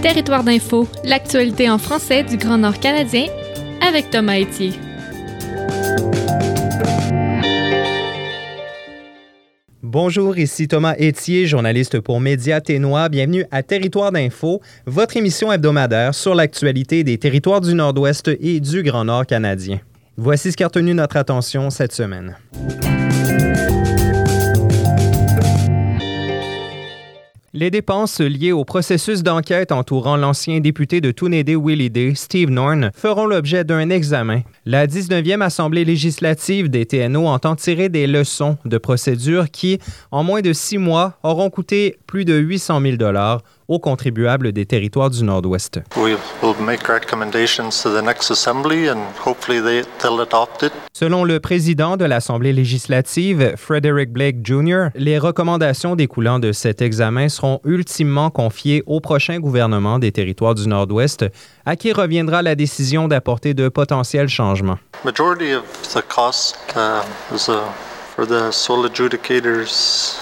Territoire d'info, l'actualité en français du Grand Nord canadien, avec Thomas Etier. Bonjour, ici Thomas Etier, journaliste pour Média Ténois. Bienvenue à Territoire d'info, votre émission hebdomadaire sur l'actualité des territoires du Nord-Ouest et du Grand Nord canadien. Voici ce qui a retenu notre attention cette semaine. Les dépenses liées au processus d'enquête entourant l'ancien député de Túnédé-Willidé, Steve Norn, feront l'objet d'un examen. La 19e Assemblée législative des TNO entend tirer des leçons de procédure qui, en moins de 6 mois, auront coûté plus de 800 000 $ aux contribuables des territoires du Nord-Ouest. Selon le président de l'Assemblée législative, Frederick Blake Jr., les recommandations découlant de cet examen seront ultimement confiées au prochain gouvernement des territoires du Nord-Ouest, à qui reviendra la décision d'apporter de potentiels changements. Majority of the cost is for the sole adjudicators.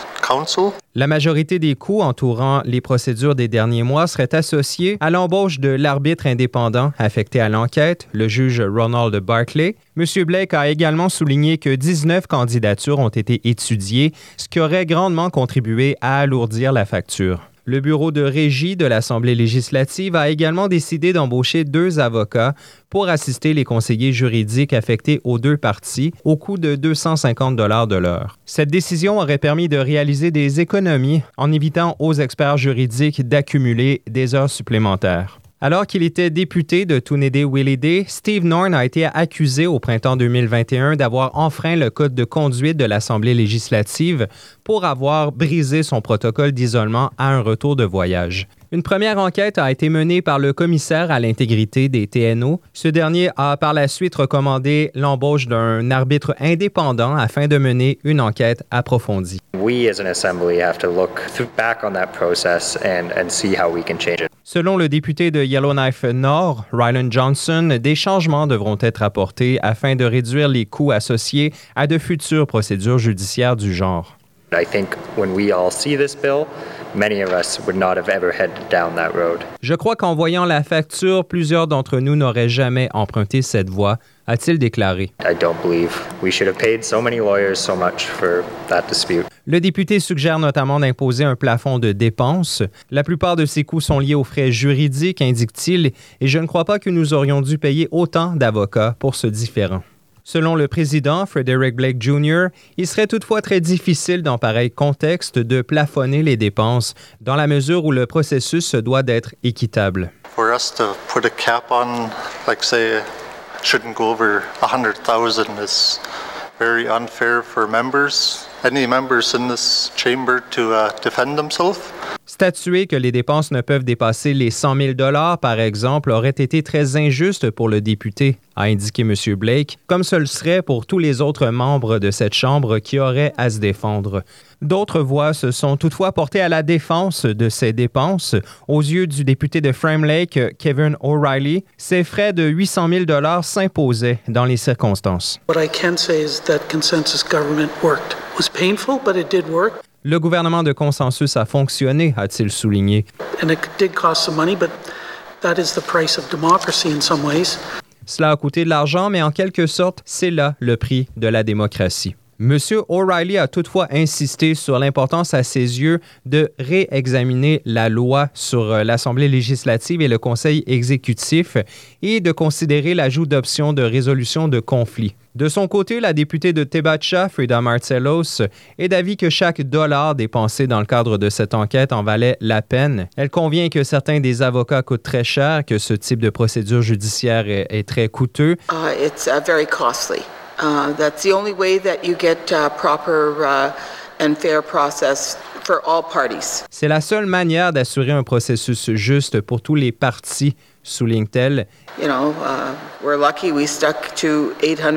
La majorité des coûts entourant les procédures des derniers mois seraient associés à l'embauche de l'arbitre indépendant affecté à l'enquête, le juge Ronald Barclay. M. Blake a également souligné que 19 candidatures ont été étudiées, ce qui aurait grandement contribué à alourdir la facture. Le bureau de régie de l'Assemblée législative a également décidé d'embaucher 2 avocats pour assister les conseillers juridiques affectés aux 2 parties au coût de 250 $ de l'heure. Cette décision aurait permis de réaliser des économies en évitant aux experts juridiques d'accumuler des heures supplémentaires. Alors qu'il était député de Túnédé-Willidé, Steve Norn a été accusé au printemps 2021 d'avoir enfreint le code de conduite de l'Assemblée législative pour avoir brisé son protocole d'isolement à un retour de voyage. Une première enquête a été menée par le commissaire à l'intégrité des TNO. Ce dernier a par la suite recommandé l'embauche d'un arbitre indépendant afin de mener une enquête approfondie. We as an assembly have to look back on that process and see how we can change it. Selon le député de Yellowknife Nord, Rylan Johnson, des changements devront être apportés afin de réduire les coûts associés à de futures procédures judiciaires du genre. I think when we all see this bill, many of us would not have ever headed down that road. Je crois qu'en voyant la facture, plusieurs d'entre nous n'auraient jamais emprunté cette voie, a-t-il déclaré. I don't believe we should have paid so many lawyers so much for that dispute. Le député suggère notamment d'imposer un plafond de dépenses. La plupart de ces coûts sont liés aux frais juridiques, indique-t-il, et je ne crois pas que nous aurions dû payer autant d'avocats pour ce différend. Selon le président, Frederick Blake Jr., il serait toutefois très difficile dans pareil contexte de plafonner les dépenses, dans la mesure où le processus se doit d'être équitable. For us to put a cap on, like say, shouldn't go over 100,000 is very unfair for members. Any members in this chamber to defend themselves. Statuer que les dépenses ne peuvent dépasser les 100 000 $, par exemple, aurait été très injuste pour le député, a indiqué M. Blake, comme ce le serait pour tous les autres membres de cette Chambre qui auraient à se défendre. D'autres voix se sont toutefois portées à la défense de ces dépenses. Aux yeux du député de Frame Lake, Kevin O'Reilly, ces frais de 800 000 $ s'imposaient dans les circonstances. What I can say is that consensus government worked. It was painful, but it did work. Le gouvernement de consensus a fonctionné, a-t-il souligné. And it did cost some money, but that is the price of democracy in some ways. Cela a coûté de l'argent, mais en quelque sorte, c'est là le prix de la démocratie. M. O'Reilly a toutefois insisté sur l'importance à ses yeux de réexaminer la loi sur l'Assemblée législative et le Conseil exécutif et de considérer l'ajout d'options de résolution de conflits. De son côté, la députée de Tebacha, Frida Martselos, est d'avis que chaque dollar dépensé dans le cadre de cette enquête en valait la peine. Elle convient que certains des avocats coûtent très cher, que ce type de procédure judiciaire est très coûteux. It's very costly. That's the only way that you get proper and fair process for all parties. C'est la seule manière d'assurer un processus juste pour tous les partis, souligne-t-elle. You know, we're lucky we stuck to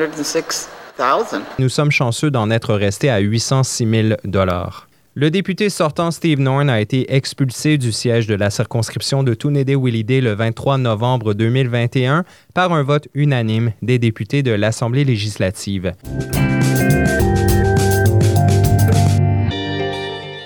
806,000. Nous sommes chanceux d'en être restés à 806 000 $. Le député sortant Steve Norn a été expulsé du siège de la circonscription de Túnédé-Willidé le 23 novembre 2021 par un vote unanime des députés de l'Assemblée législative.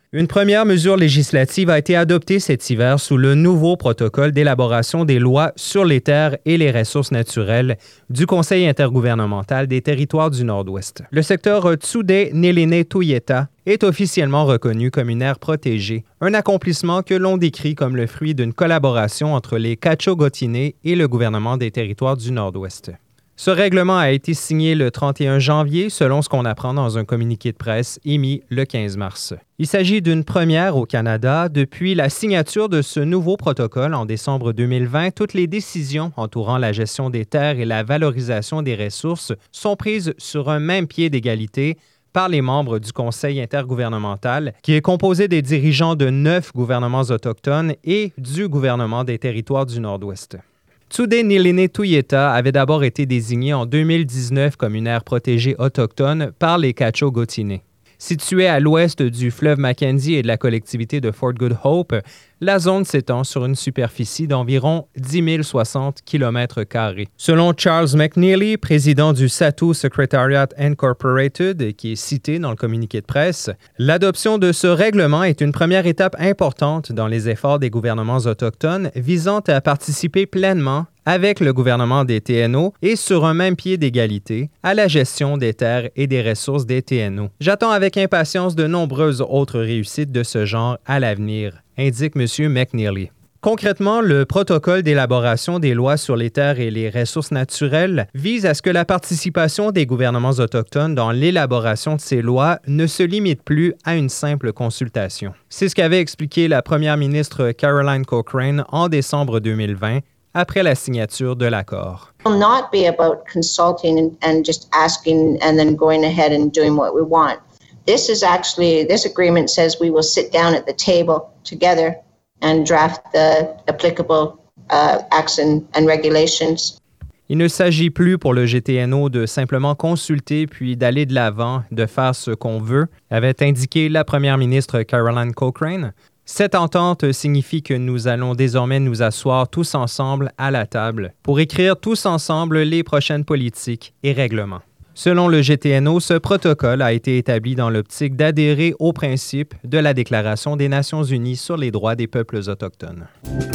Une première mesure législative a été adoptée cet hiver sous le nouveau protocole d'élaboration des lois sur les terres et les ressources naturelles du Conseil intergouvernemental des territoires du Nord-Ouest. Le secteur Tsuut'ina-Nelene-Tuieta est officiellement reconnu comme une aire protégée, un accomplissement que l'on décrit comme le fruit d'une collaboration entre les Quechua-Gotine et le gouvernement des territoires du Nord-Ouest. Ce règlement a été signé le 31 janvier, selon ce qu'on apprend dans un communiqué de presse émis le 15 mars. Il s'agit d'une première au Canada. Depuis la signature de ce nouveau protocole en décembre 2020, toutes les décisions entourant la gestion des terres et la valorisation des ressources sont prises sur un même pied d'égalité par les membres du Conseil intergouvernemental, qui est composé des dirigeants de 9 gouvernements autochtones et du gouvernement des territoires du Nord-Ouest. Tsuut'ina-Nelene-Tuieta avait d'abord été désigné en 2019 comme une aire protégée autochtone par les Quechua-Gotine. Située à l'ouest du fleuve Mackenzie et de la collectivité de Fort Good Hope, la zone s'étend sur une superficie d'environ 10 060 km². Selon Charles McNeely, président du Sato Secretariat Incorporated, qui est cité dans le communiqué de presse, l'adoption de ce règlement est une première étape importante dans les efforts des gouvernements autochtones visant à participer pleinement avec le gouvernement des TNO et sur un même pied d'égalité à la gestion des terres et des ressources des TNO. J'attends avec impatience de nombreuses autres réussites de ce genre à l'avenir, indique M. McNeely. Concrètement, le protocole d'élaboration des lois sur les terres et les ressources naturelles vise à ce que la participation des gouvernements autochtones dans l'élaboration de ces lois ne se limite plus à une simple consultation. C'est ce qu'avait expliqué la première ministre Caroline Cochrane en décembre 2020, après la signature de l'accord. It will not be about consulting and just asking and then going ahead and doing what we want. This agreement says we will sit down at the table together and draft the applicable acts and regulations. Il ne s'agit plus pour le GTNO de simplement consulter puis d'aller de l'avant, de faire ce qu'on veut, avait indiqué la première ministre Caroline Cochrane. Cette entente signifie que nous allons désormais nous asseoir tous ensemble à la table pour écrire tous ensemble les prochaines politiques et règlements. Selon le GTNO, ce protocole a été établi dans l'optique d'adhérer aux principes de la Déclaration des Nations unies sur les droits des peuples autochtones.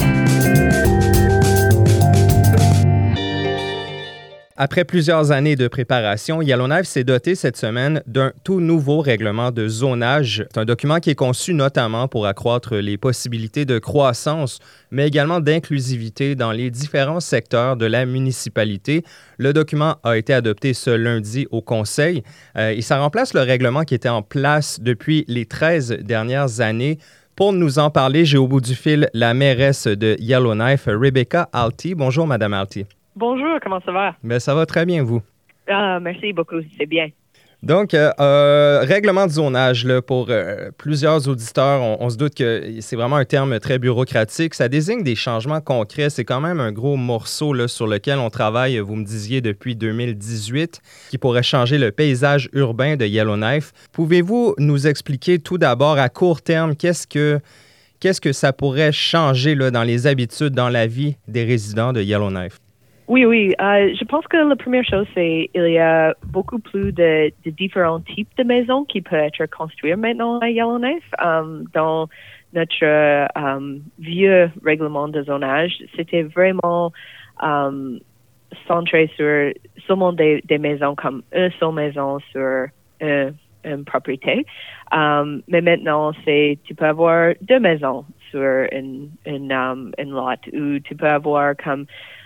Après plusieurs années de préparation, Yellowknife s'est doté cette semaine d'un tout nouveau règlement de zonage. C'est un document qui est conçu notamment pour accroître les possibilités de croissance, mais également d'inclusivité dans les différents secteurs de la municipalité. Le document a été adopté ce lundi au Conseil et ça remplace le règlement qui était en place depuis les 13 dernières années. Pour nous en parler, j'ai au bout du fil la mairesse de Yellowknife, Rebecca Alty. Bonjour, Madame Alty. Bonjour, comment ça va? Bien, ça va très bien, vous? Merci beaucoup, c'est bien. Donc, règlement de zonage, là, pour plusieurs auditeurs, on se doute que c'est vraiment un terme très bureaucratique. Ça désigne des changements concrets. C'est quand même un gros morceau là, sur lequel on travaille, vous me disiez, depuis 2018, qui pourrait changer le paysage urbain de Yellowknife. Pouvez-vous nous expliquer tout d'abord, à court terme, qu'est-ce que ça pourrait changer là, dans les habitudes, dans la vie des résidents de Yellowknife? Oui. Je pense que la première chose, c'est qu'il y a beaucoup plus de différents types de maisons qui peuvent être construites maintenant à Yellowknife. Dans notre vieux règlement de zonage, c'était vraiment centré sur seulement des maisons comme une seule maison sur une propriété. Mais maintenant, tu peux avoir deux maisons sur une lot, ou tu peux avoir comme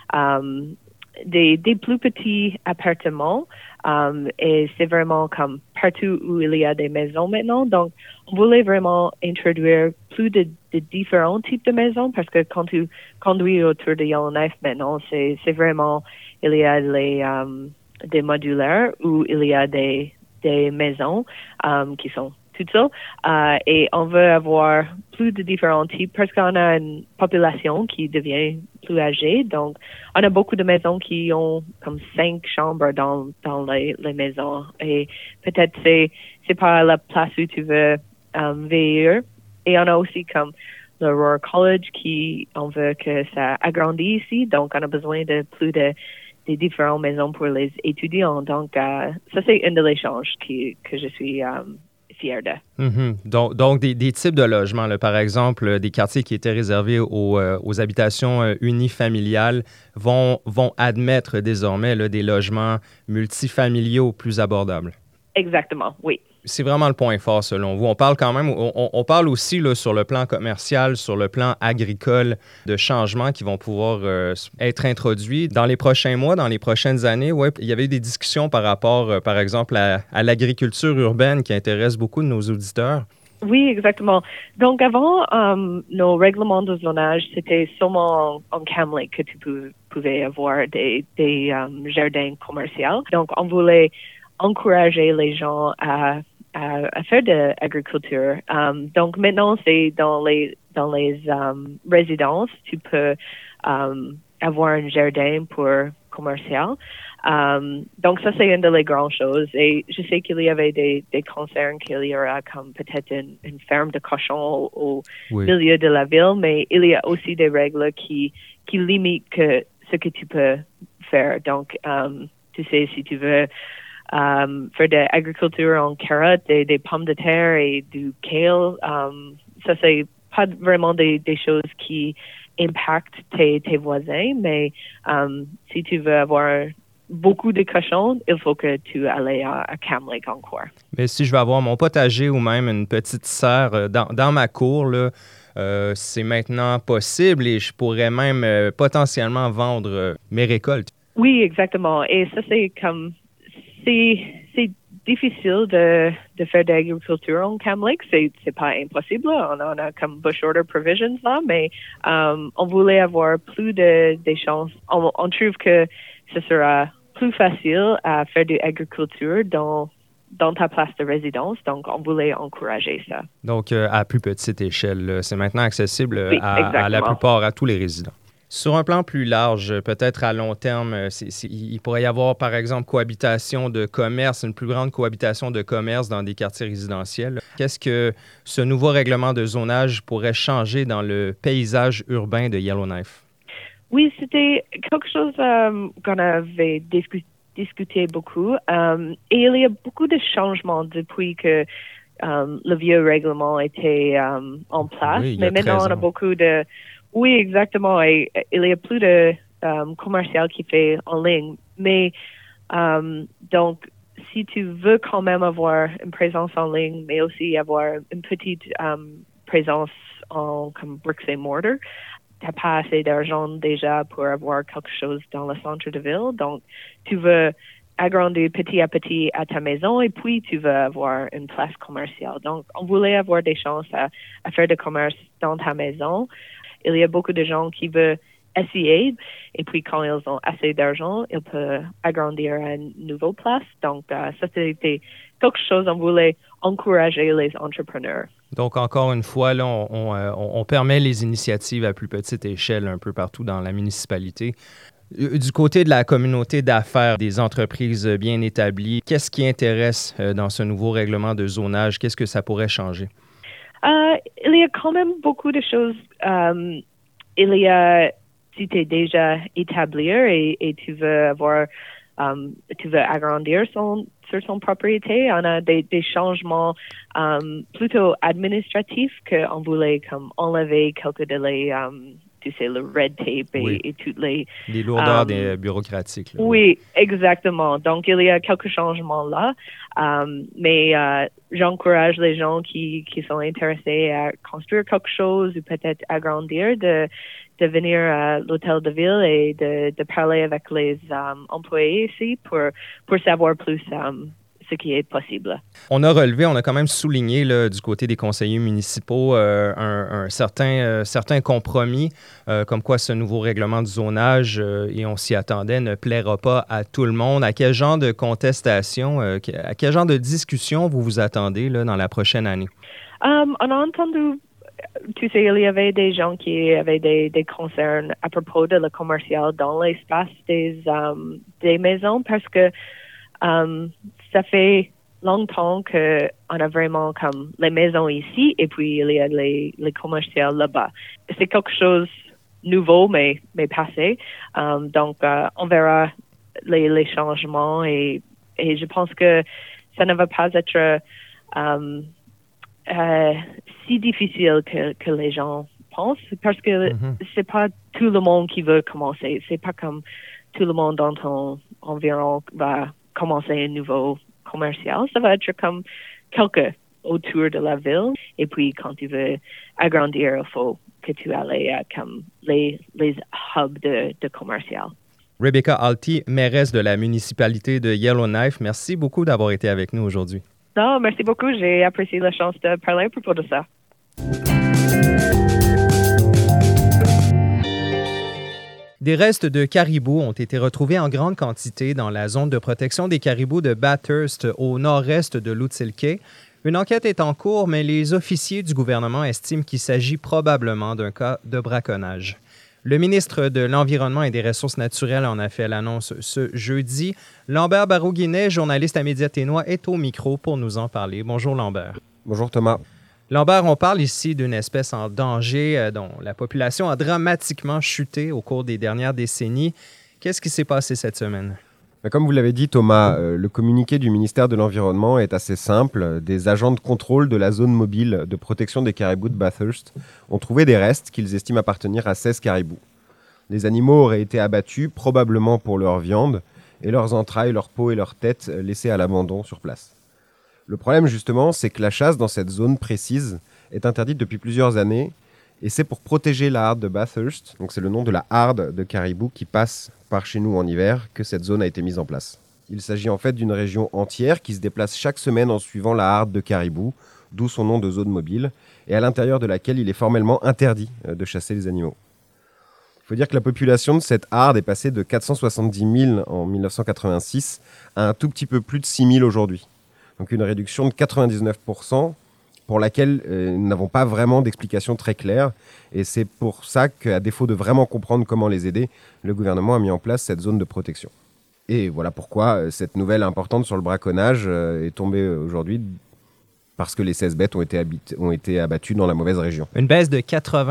des plus petits appartements et c'est vraiment comme partout où il y a des maisons maintenant. Donc, on voulait vraiment introduire plus de différents types de maisons parce que quand tu conduis autour de Yellowknife maintenant, c'est vraiment, il y a des modulaires où il y a des maisons qui sont toutes seules et on veut avoir plus de différents types parce qu'on a une population qui devient plus âgée. Donc, on a beaucoup de maisons qui ont comme 5 chambres dans les maisons et peut-être c'est pas la place où tu veux vieillir. Et on a aussi comme le Royal College on veut que ça agrandisse ici. Donc, on a besoin de plus de différentes maisons pour les étudiants. Donc, ça, c'est un de l'échange que je suis fiers d'eux. Mm-hmm. Donc des types de logements, là, par exemple, des quartiers qui étaient réservés aux habitations unifamiliales vont admettre désormais là, des logements multifamiliaux plus abordables. Exactement, oui. C'est vraiment le point fort selon vous. On parle quand même, on parle aussi là, sur le plan commercial, sur le plan agricole, de changements qui vont pouvoir être introduits dans les prochains mois, dans les prochaines années. Ouais, il y avait eu des discussions par rapport, par exemple, à l'agriculture urbaine qui intéresse beaucoup de nos auditeurs. Oui, exactement. Donc avant, nos règlements de zonage, c'était seulement en Kamloops que tu pouvais avoir des jardins commerciaux. Donc on voulait encourager les gens à faire de l'agriculture. Donc maintenant, c'est dans les résidences, tu peux avoir un jardin pour commercial. Donc ça, c'est une des grandes choses. Et je sais qu'il y avait des concerns qu'il y aura comme peut-être une ferme de cochons au milieu de la ville, mais il y a aussi des règles qui limitent ce que tu peux faire. Donc, tu sais, si tu veux faire de l'agriculture en carottes, des pommes de terre et du kale. Ça, c'est pas vraiment des choses qui impactent tes voisins, mais si tu veux avoir beaucoup de cochons, il faut que tu ailles à Kamloops encore. Mais si je veux avoir mon potager ou même une petite serre dans ma cour, là, c'est maintenant possible et je pourrais même potentiellement vendre mes récoltes. Oui, exactement. Et ça, c'est comme... C'est difficile de faire de l'agriculture en Kamloops. C'est pas impossible. On a comme bush order provisions là, mais on voulait avoir plus des chances. On trouve que ce sera plus facile à faire de l'agriculture dans ta place de résidence. Donc, on voulait encourager ça. Donc, à plus petite échelle, c'est maintenant accessible à la plupart, à tous les résidents. Sur un plan plus large, peut-être à long terme, il pourrait y avoir, par exemple, cohabitation de commerce, une plus grande cohabitation de commerce dans des quartiers résidentiels. Qu'est-ce que ce nouveau règlement de zonage pourrait changer dans le paysage urbain de Yellowknife? Oui, c'était quelque chose qu'on avait discuté beaucoup. Et il y a beaucoup de changements depuis que le vieux règlement était en place. Oui, mais maintenant, on a beaucoup de... Oui, exactement. Et il y a plus de commercial qui fait en ligne. Mais donc, si tu veux quand même avoir une présence en ligne, mais aussi avoir une petite présence comme bricks and mortar, tu n'as pas assez d'argent déjà pour avoir quelque chose dans le centre de ville. Donc, tu veux agrandir petit à petit à ta maison et puis tu veux avoir une place commerciale. Donc, on voulait avoir des chances à faire de commerce dans ta maison. Il y a beaucoup de gens qui veulent essayer et puis quand ils ont assez d'argent, ils peuvent agrandir à une nouvelle place. Donc, ça, c'était quelque chose on voulait encourager les entrepreneurs. Donc, encore une fois, là, on permet les initiatives à plus petite échelle un peu partout dans la municipalité. Du côté de la communauté d'affaires, des entreprises bien établies, qu'est-ce qui intéresse dans ce nouveau règlement de zonage? Qu'est-ce que ça pourrait changer? Il y a quand même beaucoup de choses. Il y a, si tu es déjà établi et tu veux agrandir sur son propriété, on a des changements plutôt administratifs qu'on voulait comme enlever quelques de les tu sais, le red tape et toutes les lourdeurs des bureaucratiques. Là, oui, exactement. Donc, il y a quelques changements là. Mais j'encourage les gens qui sont intéressés à construire quelque chose ou peut-être agrandir de venir à l'hôtel de ville et de parler avec les employés ici pour savoir plus ce qui est possible. On a quand même souligné là, du côté des conseillers municipaux un certain compromis, comme quoi ce nouveau règlement de zonage, et on s'y attendait, ne plaira pas à tout le monde. À quel genre de contestation, à quel genre de discussion vous vous attendez là, dans la prochaine année? On a entendu, tu sais, il y avait des gens qui avaient des concerns à propos de le commercial dans l'espace des maisons parce que ça fait longtemps qu'on a vraiment comme les maisons ici et puis il y a les commerciaux là-bas. C'est quelque chose de nouveau mais passé. Donc, on verra les changements et je pense que ça ne va pas être si difficile que les gens pensent, parce que c'est pas tout le monde qui veut commencer. C'est pas comme tout le monde dans ton environ va commencer un nouveau commercial. Ça va être comme quelques autour de la ville. Et puis, quand tu veux agrandir, il faut que tu ailles à comme les hubs de commercial. Rebecca Alty, mairesse de la municipalité de Yellowknife, merci beaucoup d'avoir été avec nous aujourd'hui. Non, merci beaucoup. J'ai apprécié la chance de parler à propos de ça. Des restes de caribous ont été retrouvés en grande quantité dans la zone de protection des caribous de Bathurst, au nord-est de Lutzelk'e. Une enquête est en cours, mais les officiers du gouvernement estiment qu'il s'agit probablement d'un cas de braconnage. Le ministre de l'Environnement et des Ressources naturelles en a fait l'annonce ce jeudi. Lambert Barreau-Guinet, journaliste à Média Ténois, est au micro pour nous en parler. Bonjour Lambert. Bonjour Thomas. Lambert, on parle ici d'une espèce en danger dont la population a dramatiquement chuté au cours des dernières décennies. Qu'est-ce qui s'est passé cette semaine? Comme vous l'avez dit Thomas, le communiqué du ministère de l'Environnement est assez simple. Des agents de contrôle de la zone mobile de protection des caribous de Bathurst ont trouvé des restes qu'ils estiment appartenir à 16 caribous. Les animaux auraient été abattus, probablement pour leur viande, et leurs entrailles, leur peau et leur tête laissées à l'abandon sur place. Le problème justement, c'est que la chasse dans cette zone précise est interdite depuis plusieurs années, et c'est pour protéger la harde de Bathurst, donc c'est le nom de la harde de caribou qui passe par chez nous en hiver, que cette zone a été mise en place. Il s'agit en fait d'une région entière qui se déplace chaque semaine en suivant la harde de caribou, d'où son nom de zone mobile, et à l'intérieur de laquelle il est formellement interdit de chasser les animaux. Il faut dire que la population de cette harde est passée de 470 000 en 1986 à un tout petit peu plus de 6 000 aujourd'hui. Donc une réduction de 99%, pour laquelle nous n'avons pas vraiment d'explication très claire. Et c'est pour ça qu'à défaut de vraiment comprendre comment les aider, le gouvernement a mis en place cette zone de protection. Et voilà pourquoi cette nouvelle importante sur le braconnage est tombée aujourd'hui, parce que les 16 bêtes ont été abattues dans la mauvaise région. Une baisse de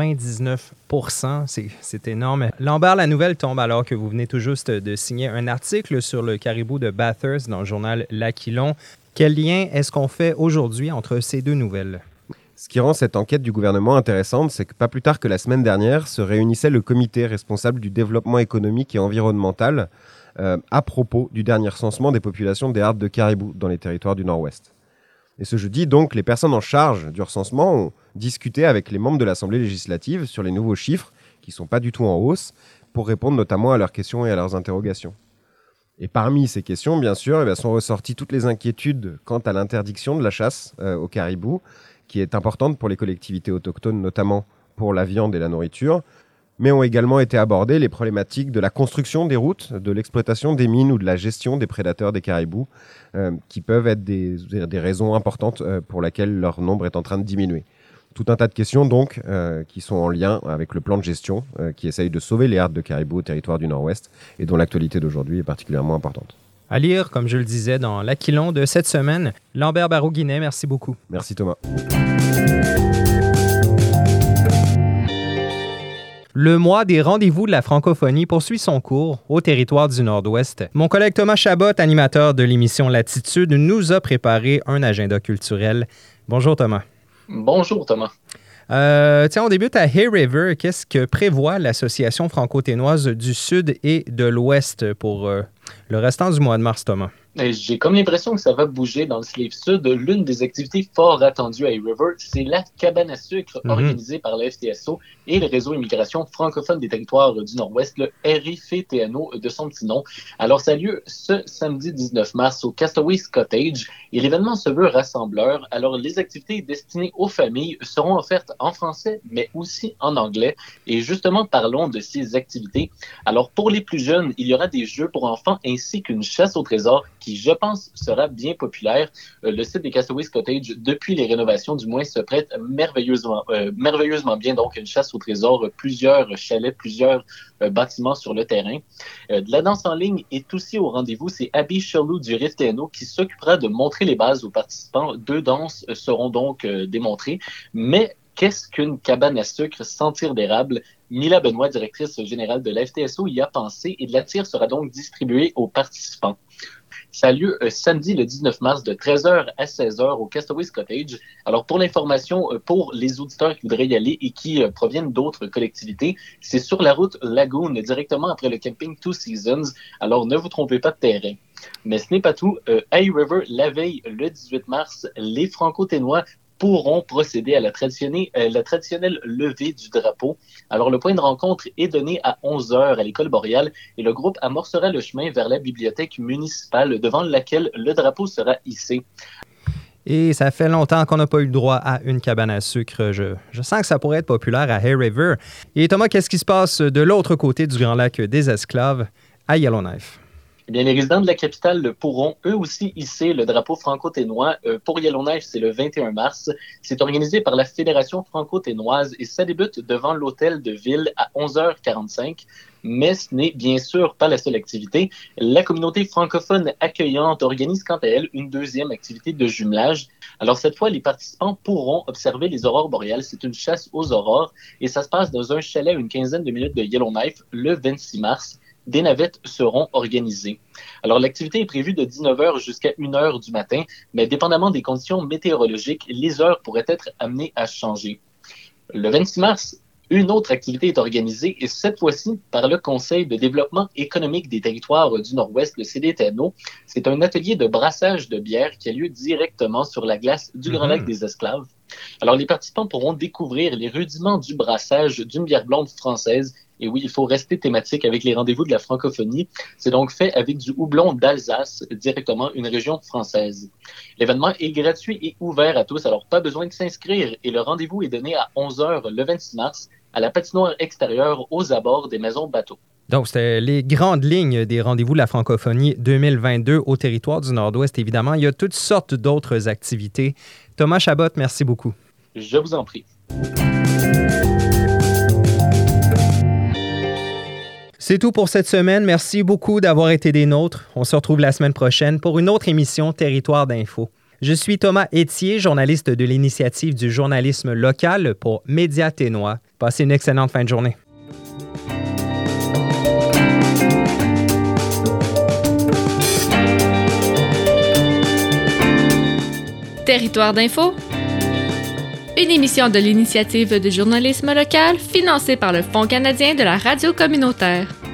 99%, c'est énorme. Lambert, la nouvelle tombe alors que vous venez tout juste de signer un article sur le caribou de Bathurst dans le journal L'Aquilon. Quel lien est-ce qu'on fait aujourd'hui entre ces deux nouvelles? Ce qui rend cette enquête du gouvernement intéressante, c'est que pas plus tard que la semaine dernière se réunissait le comité responsable du développement économique et environnemental à propos du dernier recensement des populations des hardes de caribous dans les territoires du Nord-Ouest. Et ce jeudi, donc, les personnes en charge du recensement ont discuté avec les membres de l'Assemblée législative sur les nouveaux chiffres, qui ne sont pas du tout en hausse, pour répondre notamment à leurs questions et à leurs interrogations. Et parmi ces questions, bien sûr, sont ressorties toutes les inquiétudes quant à l'interdiction de la chasse au caribou, qui est importante pour les collectivités autochtones, notamment pour la viande et la nourriture, mais ont également été abordées les problématiques de la construction des routes, de l'exploitation des mines ou de la gestion des prédateurs des caribous, qui peuvent être des raisons importantes pour lesquelles leur nombre est en train de diminuer. Tout un tas de questions donc qui sont en lien avec le plan de gestion qui essaye de sauver les hardes de caribou au territoire du Nord-Ouest et dont l'actualité d'aujourd'hui est particulièrement importante. À lire, comme je le disais, dans l'Aquilon de cette semaine. Lambert Barreau-Guinet, merci beaucoup. Merci Thomas. Le mois des rendez-vous de la francophonie poursuit son cours au territoire du Nord-Ouest. Mon collègue Thomas Chabot, animateur de l'émission Latitude, nous a préparé un agenda culturel. Bonjour Thomas. Bonjour Thomas. On débute à Hay River. Qu'est-ce que prévoit l'Association franco-ténoise du Sud et de l'Ouest pour le restant du mois de mars, Thomas? J'ai comme l'impression que ça va bouger dans le Slave Sud. L'une des activités fort attendues à Hay River, c'est la cabane à sucre organisée par le FTSO et le réseau immigration francophone des territoires du Nord-Ouest, le RIFTNO de son petit nom. Alors, ça a lieu ce samedi 19 mars au Castaways Cottage et l'événement se veut rassembleur. Alors, les activités destinées aux familles seront offertes en français, mais aussi en anglais. Et justement, parlons de ces activités. Alors, pour les plus jeunes, il y aura des jeux pour enfants ainsi qu'une chasse au trésor qui, je pense, sera bien populaire. Le site des Castaways Cottage, depuis les rénovations du moins, se prête merveilleusement bien. Donc, une chasse au trésor, plusieurs chalets, plusieurs bâtiments sur le terrain. De la danse en ligne est aussi au rendez-vous. C'est Abby Sherlock du RIFTNO qui s'occupera de montrer les bases aux participants. 2 danses seront donc démontrées. Mais qu'est-ce qu'une cabane à sucre sans tir d'érable? Mila Benoît, directrice générale de la FTSO, y a pensé et de la tire sera donc distribuée aux participants. Ça a lieu samedi le 19 mars de 13h à 16h au Castaways Cottage. Alors pour l'information, pour les auditeurs qui voudraient y aller et qui proviennent d'autres collectivités, c'est sur la route Lagoon, directement après le camping Two Seasons. Alors ne vous trompez pas de terrain. Mais ce n'est pas tout. À River, la veille, le 18 mars, les Franco-Ténois pourront procéder à la traditionnelle levée du drapeau. Alors, le point de rencontre est donné à 11h à l'École boréale et le groupe amorcera le chemin vers la bibliothèque municipale devant laquelle le drapeau sera hissé. Et ça fait longtemps qu'on n'a pas eu le droit à une cabane à sucre. Je sens que ça pourrait être populaire à Hay River. Et Thomas, qu'est-ce qui se passe de l'autre côté du Grand Lac des Esclaves, à Yellowknife? Eh bien, les résidents de la capitale pourront eux aussi hisser le drapeau franco-ténois. Pour Yellowknife, c'est le 21 mars. C'est organisé par la Fédération franco-ténoise et ça débute devant l'hôtel de ville à 11h45. Mais ce n'est bien sûr pas la seule activité. La communauté francophone accueillante organise quant à elle une deuxième activité de jumelage. Alors cette fois, les participants pourront observer les aurores boréales. C'est une chasse aux aurores et ça se passe dans un chalet à une quinzaine de minutes de Yellowknife le 26 mars. Des navettes seront organisées. Alors, l'activité est prévue de 19h jusqu'à 1h du matin, mais dépendamment des conditions météorologiques, les heures pourraient être amenées à changer. Le 26 mars, une autre activité est organisée, et cette fois-ci par le Conseil de développement économique des territoires du Nord-Ouest, le CDTNO. C'est un atelier de brassage de bière qui a lieu directement sur la glace du Grand Lac des Esclaves. Alors, les participants pourront découvrir les rudiments du brassage d'une bière blonde française. Et oui, il faut rester thématique avec les rendez-vous de la francophonie. C'est donc fait avec du houblon d'Alsace, directement une région française. L'événement est gratuit et ouvert à tous, alors pas besoin de s'inscrire. Et le rendez-vous est donné à 11h le 26 mars à la patinoire extérieure aux abords des maisons bateaux. Donc, c'était les grandes lignes des rendez-vous de la francophonie 2022 au territoire du Nord-Ouest, évidemment. Il y a toutes sortes d'autres activités. Thomas Chabot, merci beaucoup. Je vous en prie. C'est tout pour cette semaine. Merci beaucoup d'avoir été des nôtres. On se retrouve la semaine prochaine pour une autre émission Territoire d'info. Je suis Thomas Etier, journaliste de l'initiative du journalisme local pour Médias Ténois. Passez une excellente fin de journée. Territoire d'info, une émission de l'initiative de journalisme local financée par le Fonds canadien de la radio communautaire.